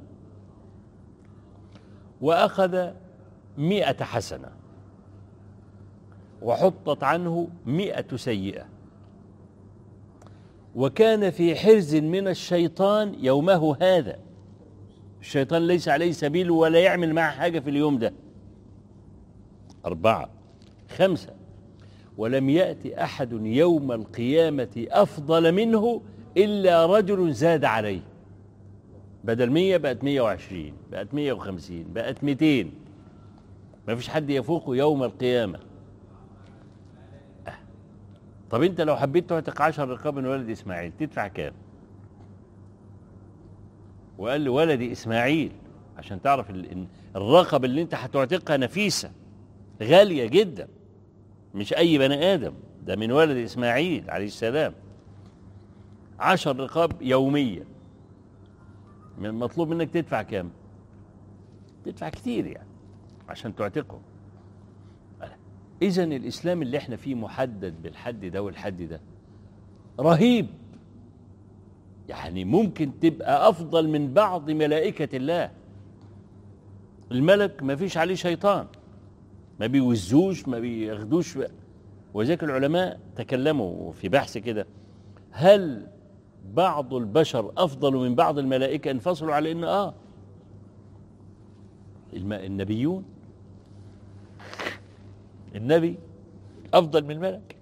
وأخذ مئة حسنة وحطت عنه مئة سيئة، وكان في حرز من الشيطان يومه هذا. الشيطان ليس عليه سبيل ولا يعمل معه حاجة في اليوم ده. أربعة. خمسة، ولم يأتي أحد يوم القيامة أفضل منه إلا رجل زاد عليه. بدل مية بقت مية وعشرين، بقت مية وخمسين، بقت ميتين. ما فيش حد يفوقه يوم القيامة. أه. طب أنت لو حبيت تعتق عشر رقاب من ولد إسماعيل تدفع كام؟ وقال له ولدي إسماعيل، عشان تعرف الرقبة اللي أنت هتعتقها نفيسة غالية جدا، مش أي بني آدم، ده من ولد إسماعيل عليه السلام. عشر رقاب يوميا، مطلوب منك تدفع كام؟ تدفع كتير يعني عشان تعتقه. إذن الإسلام اللي احنا فيه محدد بالحد ده والحد ده رهيب، يعني ممكن تبقى أفضل من بعض ملائكة الله. الملك ما فيش عليه شيطان، ما بيوزوش، ما بياخدوش. وذلك العلماء تكلموا في بحث كده، هل بعض البشر أفضل من بعض الملائكة؟ انفصلوا على إن آه النبيون، النبي أفضل من الملك.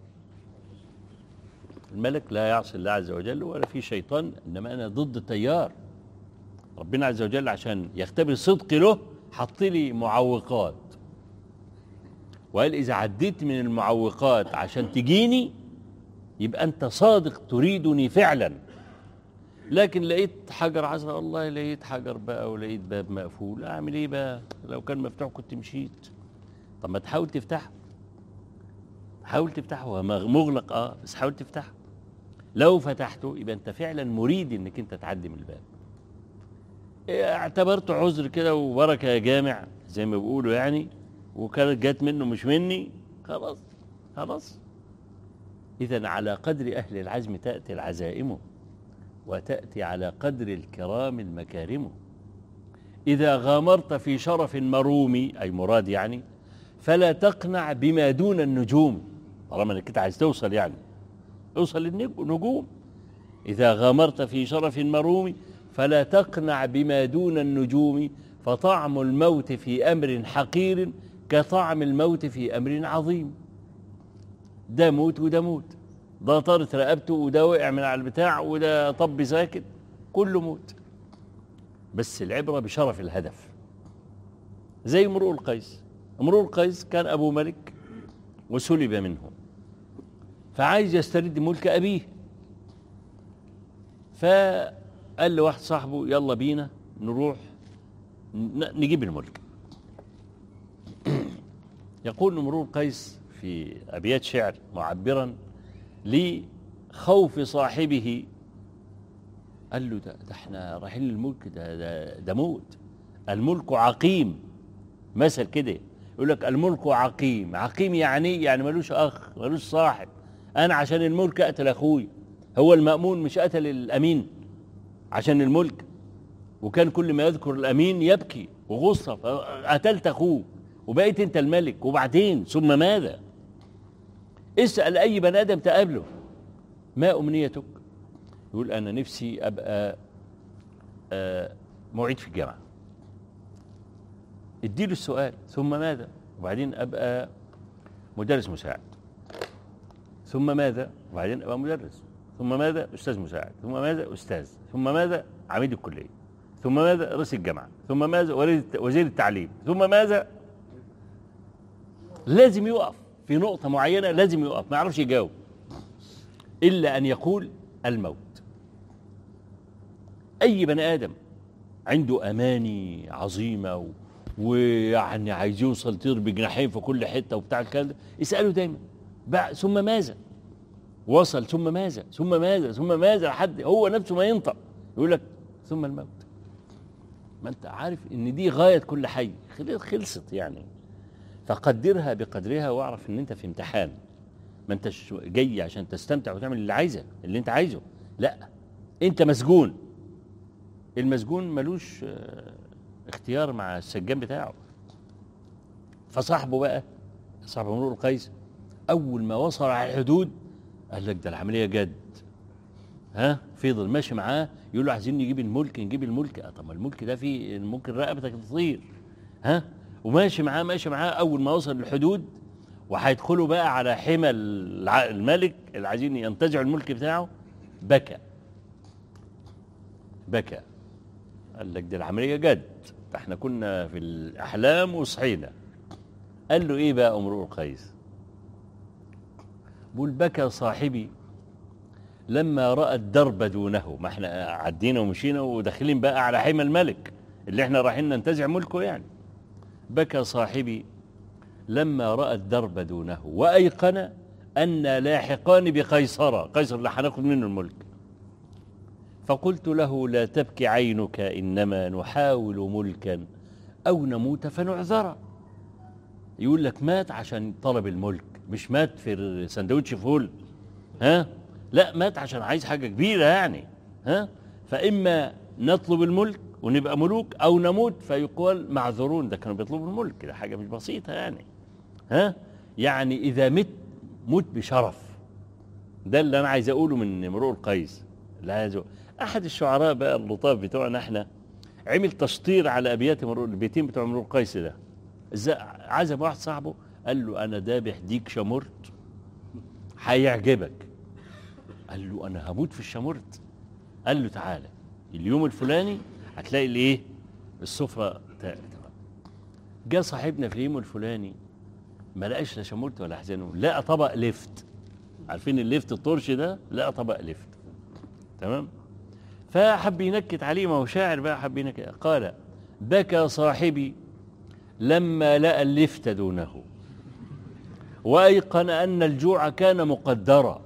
الملك لا يعصي الله عز وجل ولا في شيطان، إنما أنا ضد التيار. ربنا عز وجل عشان يختبر صدقي له حط لي معوقات، وقال إذا عديت من المعوقات عشان تجيني يبقى أنت صادق تريدني فعلا. لكن لقيت حجر عزرا، والله لقيت حجر بقى ولقيت باب مقفول، أعمل إيه بقى؟ لو كان مفتوح كنت مشيت. طب ما تحاول تفتحه، حاول تفتحه. هو مغلق اه بس حاول تفتحه. لو فتحته يبقى أنت فعلا مريد إنك أنت تعدي من الباب. اعتبرته عذر كده وبركة يا جامع زي ما بيقولوا يعني، وكانت جات منه مش مني، خلاص خلاص. إذن على قدر أهل العزم تأتي العزائم، وتأتي على قدر الكرام المكارم. إذا غامرت في شرف مروم، أي مراد يعني، فلا تقنع بما دون النجوم. طالما انك عايز توصل يعني اوصل للنجوم. إذا غامرت في شرف مروم فلا تقنع بما دون النجوم، فطعم الموت في أمر حقير كطعم الموت في أمر عظيم. ده موت وده موت، ده طارت رقبته وده وقع من على البتاع وده طب ساكت، كله موت. بس العبرة بشرف الهدف. زي امرؤ القيس. امرؤ القيس كان أبو ملك وسلب منه، فعايز يسترد ملك أبيه، فقال لواحد صاحبه يلا بينا نروح نجيب الملك. يقول امرؤ القيس في أبيات شعر معبرا لخوف صاحبه، قال له ده, ده احنا رايحين للملك، ده, ده, ده موت. الملك عقيم، مثل كده يقول لك الملك عقيم. عقيم يعني يعني ملوش أخ ملوش صاحب. أنا عشان الملك أقتل أخوي، هو المأمون مش قتل الأمين عشان الملك؟ وكان كل ما يذكر الأمين يبكي وغصة، قتلت أخوه وبقيت أنت الملك، وبعدين ثم ماذا؟ اسأل أي بني آدم تقابله ما أمنيتك؟ يقول أنا نفسي أبقى آه معيد في الجامعة. اديله السؤال ثم ماذا؟ وبعدين أبقى مدرس مساعد. ثم ماذا؟ وبعدين أبقى مدرس. ثم ماذا؟ أستاذ مساعد. ثم ماذا؟ أستاذ. ثم ماذا؟ عميد الكلية. ثم ماذا؟ رئيس الجامعة. ثم ماذا؟ وزير التعليم. ثم ماذا؟ لازم يقف في نقطة معينة، لازم يقف، ما يعرفش يجاوب إلا أن يقول الموت. أي بني آدم عنده أماني عظيمة و... ويعني عايز يوصل طير بجناحين في كل حتة وبتاع الكلام ده، اسأله دايما بقى ثم ماذا؟ وصل ثم ماذا؟ ثم ماذا؟ ثم ماذا؟ لحد هو نفسه ما ينطق يقول لك ثم الموت. ما أنت عارف إن دي غاية كل حي، خلصت يعني. فقدرها بقدرها واعرف إن أنت في امتحان، ما أنتش جاي عشان تستمتع وتعمل اللي عايزه اللي أنت عايزه، لا، أنت مسجون. المسجون ملوش اختيار مع السجان بتاعه. فصاحبه بقى صاحب امرؤ القيس أول ما وصل على الحدود قال لك ده العملية جد. ها فضل ماشي معاه يقول له عايزين نجيب الملك نجيب الملك. طب ما الملك ده فيه ممكن رقبتك تطير. ها وماشي معاه ماشي معاه أول ما وصل للحدود وهيدخلوا بقى على حمى الع- الملك اللي عايزين ينتزعوا الملك بتاعه. بكى بكى قال لك دي العملية جد، ده احنا كنا في الأحلام وصحينا. قال له ايه بقى امرؤ القيس؟ بقول بكى صاحبي لما رأى الدرب دونه. ما احنا عدينا ومشينا وداخلين بقى على حمى الملك اللي احنا رايحين ننتزع ملكه يعني. بكى صاحبي لما رأى الدرب دونه وأيقن أن لاحقان بقيصر، قيصر اللي هناخد منه الملك. فقلت له لا تبكي عينك، إنما نحاول ملكا أو نموت فنعذر. يقول لك مات عشان طلب الملك، مش مات في سندوتش فول، ها؟ لا، مات عشان عايز حاجة كبيرة يعني، ها؟ فإما نطلب الملك ونبقى ملوك أو نموت فيقال معذورون. ده كانوا بيطلبوا الملك، ده حاجة مش بسيطة يعني، ها؟ يعني إذا مت مت بشرف. ده اللي أنا عايز أقوله من امرؤ القيس. لا، أحد الشعراء بقى اللطاف بتوعنا احنا عمل تشطير على أبيات امرؤ، البيتين بتوع امرؤ القيس ده. ازاي؟ عزم واحد صاحبه قال له أنا دابح ديك شمرت هيعجبك. قال له أنا هموت في الشمرت. قال له تعالى اليوم الفلاني هتلاقي الايه السفرة. جاء صاحبنا في اليوم الفلاني ما لقاش لا شمرت ولا حزنه، لقى طبق لفت. عارفين اللفت الطرش ده؟ لقى طبق لفت، تمام؟ فحب ينكت عليه، ما هو شاعر بقى، حب ينكت. قال بكى صاحبي لما لقى اللفت دونه وأيقن أن الجوع كان مقدرا.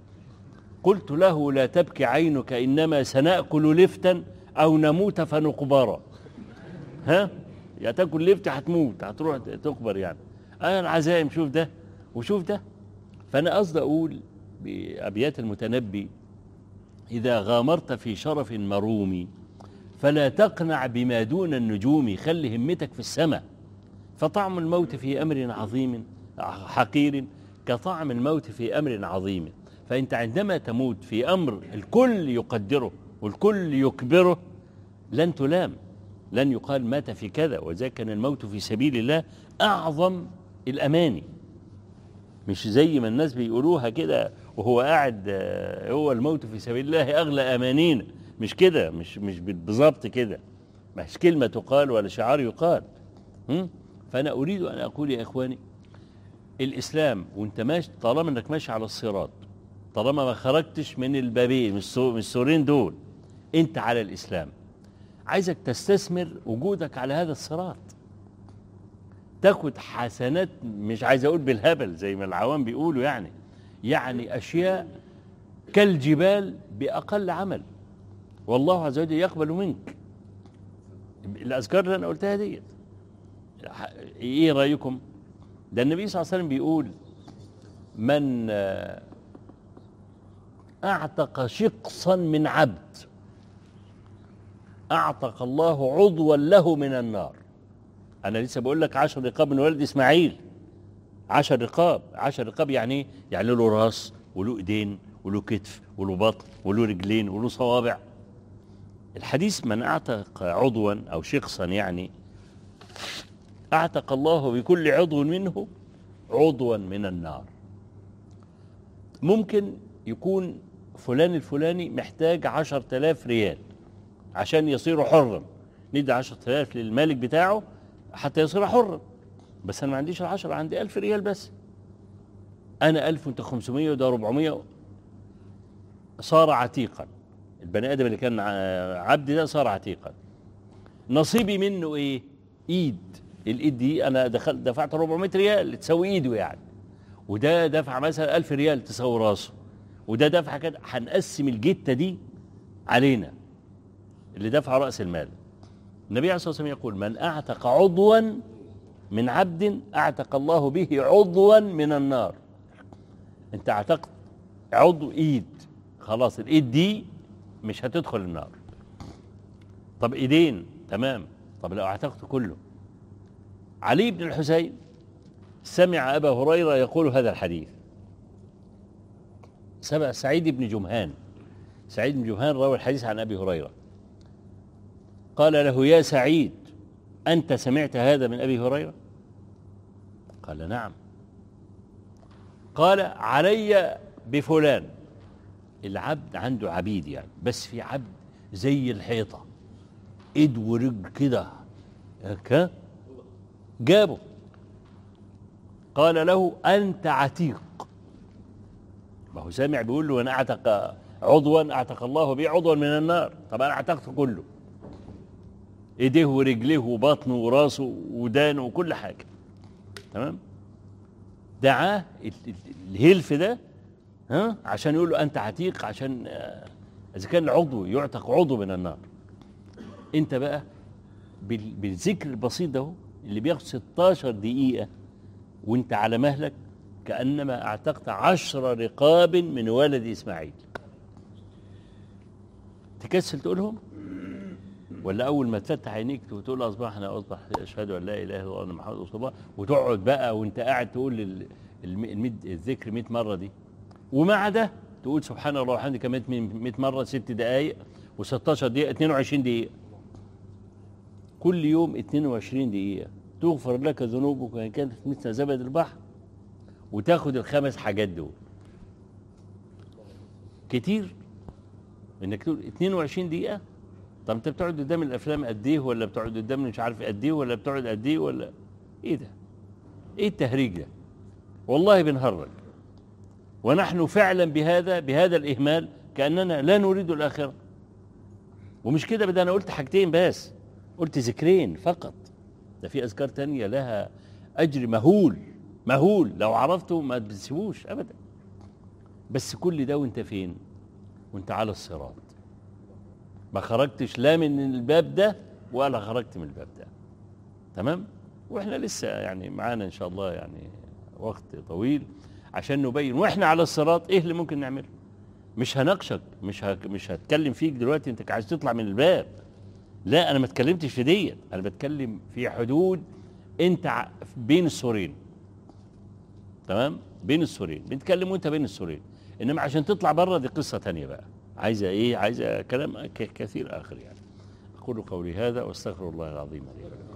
قلت له لا تبكي عينك، إنما سنأكل لفتا أو نموت فنقبرا. ها؟ يا تاكل لفت هتموت، هتروح تقبر يعني. أنا العزائم شوف ده وشوف ده. فأنا قصدي أقول بأبيات المتنبي إذا غامرت في شرف مروم فلا تقنع بما دون النجوم، خلي همتك في السماء. فطعم الموت في أمر عظيم حقير كطعم الموت في أمر عظيم. فأنت عندما تموت في أمر الكل يقدره والكل يكبره لن تلام، لن يقال مات في كذا. وذلك كان الموت في سبيل الله أعظم الأماني، مش زي ما الناس بيقولوها كده وهو قاعد. هو الموت في سبيل الله أغلى أمانينا، مش كده، مش مش بالضبط كده، مش كلمة تقال ولا شعار يقال. فأنا أريد أن أقول يا إخواني الإسلام وأنت ماشي، طالما أنك ماشي على الصراط، طالما ما خرجتش من البابين من السورين دول، أنت على الإسلام. عايزك تستثمر وجودك على هذا الصراط، تاخد حسنات، مش عايز أقول بالهبل زي ما العوام بيقولوا يعني، يعني أشياء كالجبال بأقل عمل، والله عز وجل يقبل منك الأذكار اللي أنا قلتها ديت. إيه رأيكم؟ ده النبي صلى الله عليه وسلم بيقول من أعتق شقصا من عبد أعتق الله عضوا له من النار. أنا لسه بقول لك عشر رقاب من ولد إسماعيل، عشر رقاب. عشر رقاب يعني إيه؟ يعني له راس وله إيدين وله كتف وله بطن وله رجلين وله صوابع. الحديث من أعتق عضوا أو شخصا يعني أعتق الله بكل عضو منه عضوا من النار. ممكن يكون فلان الفلاني محتاج عشر تلاف ريال عشان يصير حرا، ندي عشر تلاف للمالك بتاعه حتى يصير حرا، بس أنا ما عنديش العشرة، عندي ألف ريال بس. أنا ألف وأنت خمسمية وده ربعمية، صار عتيقا. البني آدم اللي كان عبد ده صار عتيقا. نصيبي منه إيه؟ إيد. الإيد دي أنا دخلت دفعت أربعمية ريال تساوي إيده يعني، وده دفع مثلا ألف ريال تساوي راسه، وده دفع كده. هنقسم الجتة دي علينا اللي دفع رأس المال. النبي عليه الصلاة والسلام يقول من أعتق عضوا من عبد أعتق الله به عضوا من النار. أنت اعتقت عضو إيد، خلاص الإيد دي مش هتدخل النار. طب إيدين تمام، طب لو اعتقت كله. علي بن الحسين سمع أبا هريرة يقول هذا الحديث. سمع سعيد بن جمهان، سعيد بن جمهان روى الحديث عن أبي هريرة. قال له يا سعيد أنت سمعت هذا من أبي هريرة؟ قال نعم. قال علي بفلان. العبد عنده عبيد يعني، بس في عبد زي الحيطة ايد ورجل كده هكا، جابه قال له أنت عتيق. ما هو سامع بيقول له أنا أعتق عضوا أعتق الله به عضوا من النار. طب أنا اعتقت كله، ايديه ورجليه وبطنه وراسه ودانه وكل حاجة، تمام. دعاه الهلف ده ها عشان يقول له أنت عتيق، عشان إذا كان العضو يعتق عضو من النار. أنت بقى بالذكر البسيط ده اللي بياخد ستاشر دقيقة وأنت على مهلك كأنما اعتقت عشر رقاب من ولد إسماعيل. تكسل تقولهم؟ ولا أول ما تفتح عينيك وتقول أصبحنا أصبح أشهد أن لا إله إلا الله محمد رسول الله، وتقعد بقى وأنت قاعد تقول الذكر مئة مرة دي، ومع ده تقول سبحان الله وبحمده كمان مئة مرة، ست دقائق وستاشر دقيقة، اثنين وعشرين دقيقة كل يوم، اثنين وعشرين دقيقة تغفر لك ذنوبك وإن كانت مثل زبد البحر، وتاخد الخمس حاجات دول. كتير انك تقول اثنين وعشرين دقيقة. طب انت بتقعد قدام الافلام قد ايه، ولا بتقعد قدام مش عارف قد ايه، ولا بتقعد قد ايه، ولا ايه ده؟ ايه التهريج ده؟ والله بنهرج، ونحن فعلا بهذا بهذا الاهمال كاننا لا نريد الاخره. ومش كده، بدأ انا قلت حاجتين بس، قلت ذكرين فقط، ده في اذكار تانية لها اجر مهول مهول، لو عرفته ما تسيبوش ابدا. بس كل ده وانت فين؟ وانت على الصراط، ما خرجتش لا من الباب ده ولا خرجت من الباب ده، تمام. واحنا لسه يعني معانا ان شاء الله يعني وقت طويل عشان نبين واحنا على الصراط ايه اللي ممكن نعمله. مش هناقشك، مش ه... مش هتكلم فيك دلوقتي انت عايز تطلع من الباب، لا انا ما اتكلمتش في ديت، انا بتكلم في حدود انت بين السورين، تمام، بين السورين بنتكلم وانت بين السورين. انما عشان تطلع بره دي قصه ثانيه بقى، عايزه ايه؟ عايزه كلام كثير اخر يعني. اقول قولي هذا واستغفر الله العظيم لي ولكم.